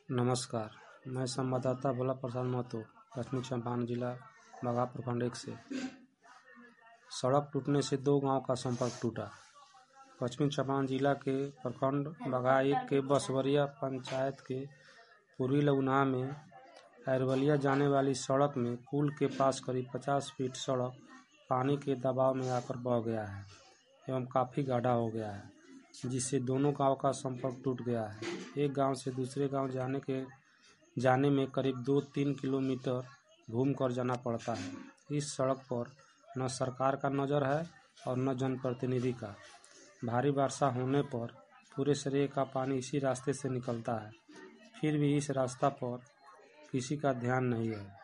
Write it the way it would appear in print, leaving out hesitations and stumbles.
नमस्कार, मैं संवाददाता भोला प्रसाद महतो, पश्चिमी चंपारण जिला बगहा प्रखंड 1 से। सड़क टूटने से 2 गांव का संपर्क टूटा। पश्चिमी चंपारण जिला के प्रखंड बगहा 1 के बसवरिया पंचायत के पूर्वी लउनाहा में अरवलिया जाने वाली सड़क में पुल के पास करीब 50 फीट सड़क पानी के दबाव में आकर बह गया है एवं काफ़ी गाढ़ा हो गया है, जिससे दोनों गांव का संपर्क टूट गया है। एक गांव से दूसरे गांव जाने में करीब 2-3 किलोमीटर घूमकर जाना पड़ता है। इस सड़क पर न सरकार का नज़र है और न जनप्रतिनिधि का। भारी वर्षा होने पर पूरे सरिये का पानी इसी रास्ते से निकलता है, फिर भी इस रास्ता पर किसी का ध्यान नहीं है।